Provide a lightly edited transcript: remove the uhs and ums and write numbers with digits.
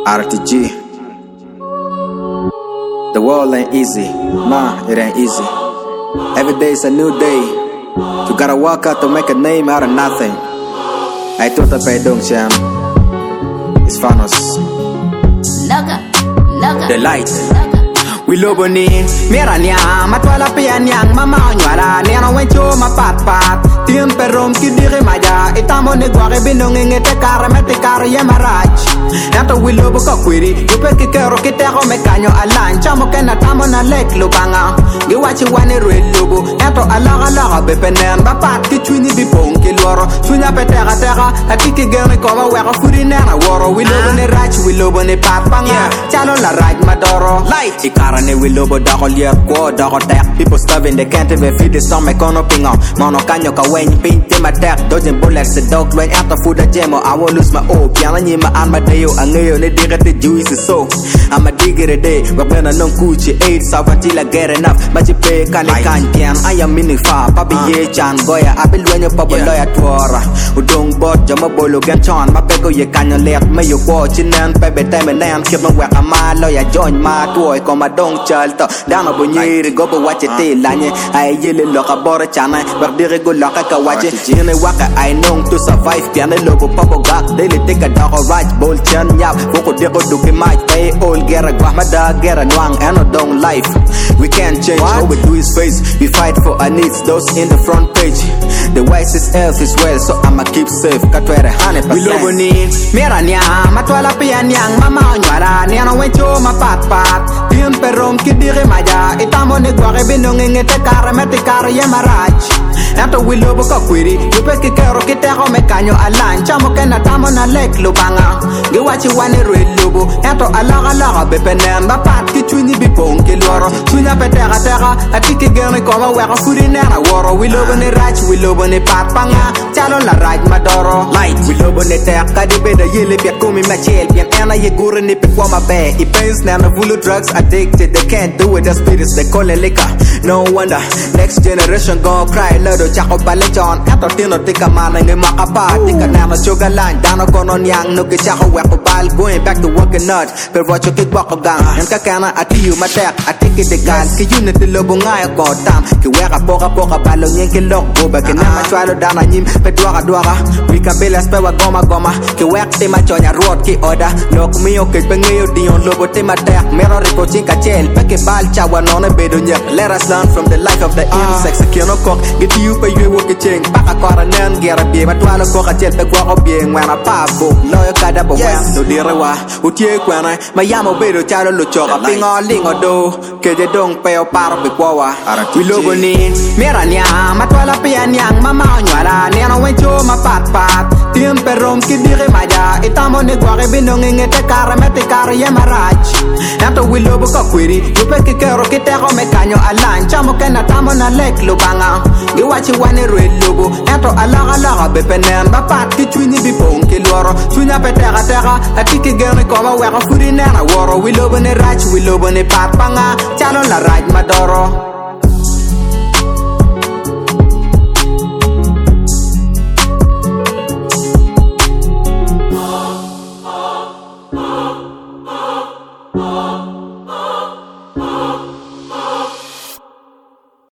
RTG. The world ain't easy. Nah, it ain't easy. Every day is a new day. You gotta work out to make a name out of nothing. I thought I paid dong Sham. It's Fanos. The light. We love ni mera nya matwala pia nyang mama nywala ni ano wencho mapat tiem perom ki dire maja itamo ne gware binong ngete karamete kar yemarach ato we love ko kwiri you peke kero kitero mekanyo alan chamo kena tamo na lek lubanga gi wachi wane relubu ato alaga bepenen bapat ki chwini bi pong ki loro chunya petera tera atiki gene koma wera furi na woro we love ne rach we love ne papanga chalo la raj madoro light ikarane we love dagol yer ko dagol tek people starving they can't even feed the stomach ono pingo mono kanyo ka wen pin te matek dodging bullets the dog when after food a jemo I will lose my oh piano nyima an madeo angeyo ne digate juice so I'm a digger a day we're gonna non kuchi 8 so until I get enough maji pe kan pian I am meaning fa papi ye chan goya apel wenyo pabo loya twora udong bot jama bolo gan chon mapeko ye kanyo let me yo ko chinen bebe time nan kip no wek ama loya join ma toy ko ma dong chalto dano bonyiri go bo wache te lanye ay yele loka bora chana berdire go loka ka wache jine waka I know to survive piano logo pabo gak daily take a dog right bol chan yap boko deko duki mic pay all gera gwamada gera nwang and dong life we can't change all we do is face we fight for our needs those in the front page the wisest elf is well so I'ma keep safe katwere 100% we love ni mera nya matwala pia nyang mama nywala ni ano wencho mapat tiem perom ki dire maja itamo ne gware binong ngete karamete kar yemarach ato we love ko kwiri you peke kero kitero mekanyo alan chamo kena tamo na lek lubanga gi wachi wane relubu ato alaga bepenen bapat ki chwini bi pong ki loro chunya petera atiki gene koma wera furi na woro we love ne rach we love ne papanga chalo la raj madoro light we love ne tek kadi beda yele pia kumi machel pia ena ye gure ni pe kwa mabe I pains na full of drugs addicted they can't do it the spirits they call it liquor no wonder next generation gon' cry lodo chako balechon ato tino tika mana ngi makapa tika na chogalan dano kono nyang no ke chako weko bal going back to working nut per watch kick bako gang en kakana atiyu matek atiki de gal ki unit de lobo ngaya ko tam ki weka poka balo nyen ki lok go back na machwalo dana nyim pe dwara we can bela spe wa goma ki wek te machonya road ki order nok miyo ke pengeyo dion lobo te matek mero riko chinka chel peke bal chawa nona bedo nyek let us learn from the life of the insects kino kok get you pe you woke ching baka kora nen gera bi matwalo ko ka chel pe kwa bi ngwana pabo loyo kada bo wem no direwa utie kwana mayamo bedo chalo lo choka pingo lingo do ke je dong pe o paro be kwa we logo ni mera nya matwala pia nyang mama nywala ni ano wencho mapat tiem perom ki dire maja itamo ne gware binong ngete karamete kar yemarach ato we love ko kwiri you peke kero kitero mekanyo alan chamo kena tamo na lek lubanga gi wachi wane relubu ato alaga bepenen bapat ki chwini bi pong ki loro chunya petera atiki gene koma wera furi na woro we love ne rach we love ne papanga chalo la raj madoro